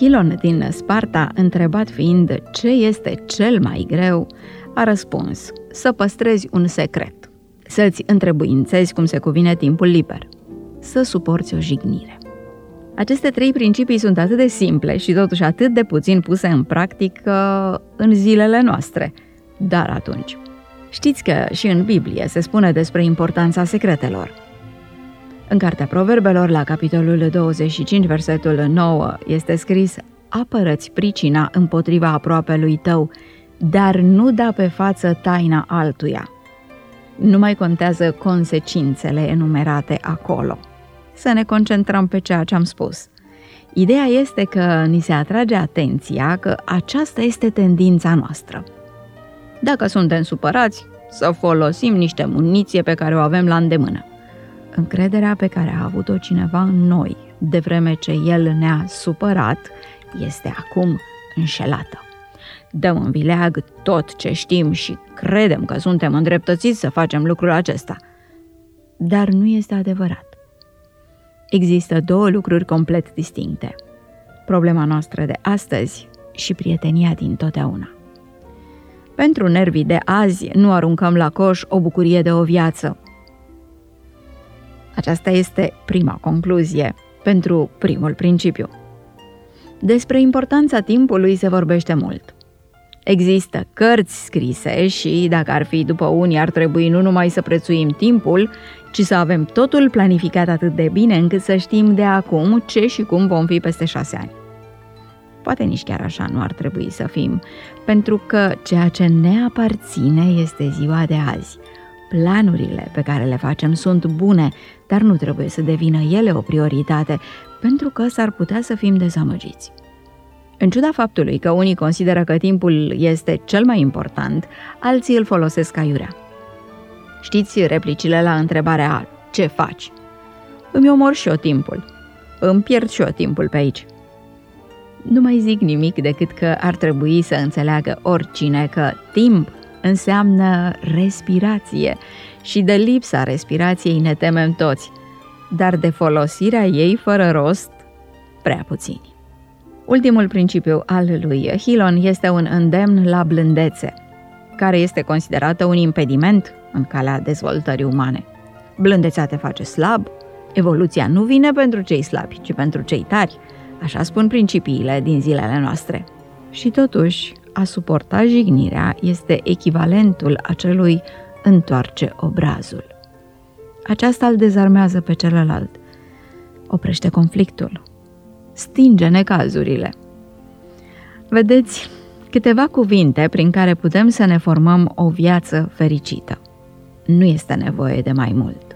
Hilon din Sparta, întrebat fiind ce este cel mai greu, a răspuns: să păstrezi un secret, să-ți întrebuințezi cum se cuvine timpul liber, să suporți o jignire. Aceste 3 principii sunt atât de simple și totuși atât de puțin puse în practică în zilele noastre. Dar atunci, știți că și în Biblie se spune despre importanța secretelor. În Cartea Proverbelor, la capitolul 25, versetul 9, este scris: apără-ți pricina împotriva aproapelui tău, dar nu da pe față taina altuia. Nu mai contează consecințele enumerate acolo. Să ne concentrăm pe ceea ce am spus. Ideea este că ni se atrage atenția că aceasta este tendința noastră. Dacă suntem supărați, să folosim niște muniție pe care o avem la îndemână. Încrederea pe care a avut-o cineva în noi, de vreme ce el ne-a supărat, este acum înșelată. Dăm în vileag tot ce știm și credem că suntem îndreptățiți să facem lucrul acesta. Dar nu este adevărat. Există 2 lucruri complet distincte: problema noastră de astăzi și prietenia din totdeauna. Pentru nervii de azi nu aruncăm la coș o bucurie de o viață. Aceasta este prima concluzie pentru primul principiu. Despre importanța timpului se vorbește mult. Există cărți scrise și, dacă ar fi după unii, ar trebui nu numai să prețuim timpul, ci să avem totul planificat atât de bine încât să știm de acum ce și cum vom fi peste 6 ani. Poate nici chiar așa nu ar trebui să fim, pentru că ceea ce ne aparține este ziua de azi. Planurile pe care le facem sunt bune, dar nu trebuie să devină ele o prioritate, pentru că s-ar putea să fim dezamăgiți. În ciuda faptului că unii consideră că timpul este cel mai important, alții îl folosesc aiurea. Știți replicile la întrebarea "ce faci?" Îmi omor și eu timpul. Îmi pierd și eu timpul pe aici. Nu mai zic nimic decât că ar trebui să înțeleagă oricine că timp înseamnă respirație și de lipsa respirației ne temem toți, dar de folosirea ei fără rost, prea puțini. Ultimul principiu al lui Hilon este un îndemn la blândețe, care este considerată un impediment în calea dezvoltării umane. Blândețea te face slab, evoluția nu vine pentru cei slabi, ci pentru cei tari, așa spun principiile din zilele noastre. Și totuși, a suporta jignirea este echivalentul acelui întoarce obrazul. Aceasta îl dezarmează pe celălalt, oprește conflictul, stinge necazurile. Vedeți, câteva cuvinte prin care putem să ne formăm o viață fericită. Nu este nevoie de mai mult.